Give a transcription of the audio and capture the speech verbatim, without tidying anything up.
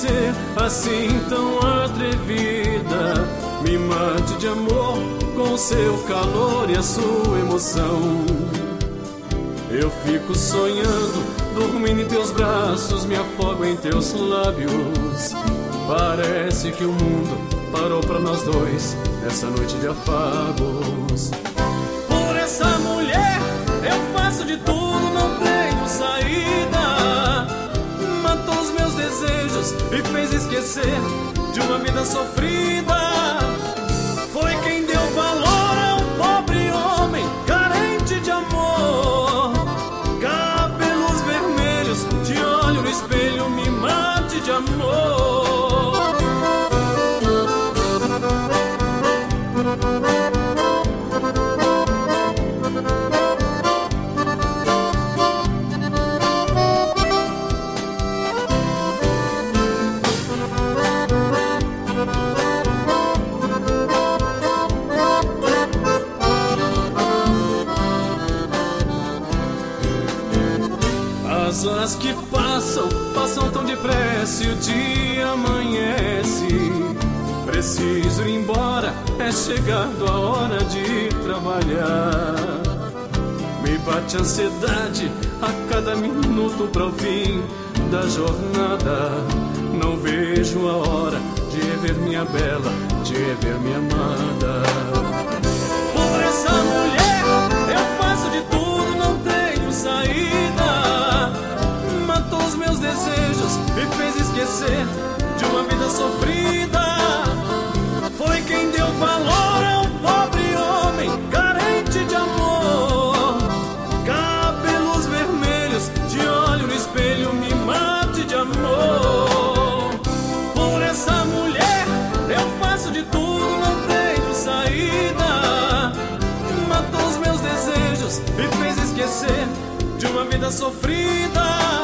ser assim tão atrevida. Me mate de amor com o seu calor e a sua emoção. Eu fico sonhando, dormindo em teus braços, me afogo em teus lábios. Parece que o mundo parou pra nós dois nessa noite de afagos. Por essa mulher eu faço de tudo, não tenho saída. Matou os meus desejos e fez esquecer de uma vida sofrida. Foi quem deu valor a um pobre homem carente de amor. Cabelos vermelhos, te olho no espelho, me mate de amor. As horas que passam, passam tão depressa e o dia amanhece. Preciso ir embora, é chegando a hora de ir trabalhar. Me bate ansiedade a cada minuto para o fim da jornada. Não vejo a hora de rever minha bela, de rever minha amada. Por essa mulher eu faço de tudo, não tenho saída. Matou os meus desejos e fez esquecer de uma vida sofrida. Foi quem deu valor a um pobre homem carente de amor. Cabelos vermelhos, te olho no espelho, me mate de amor. Por essa mulher eu faço de tudo, não tenho saída. Matou os meus desejos e fez esquecer de uma vida sofrida.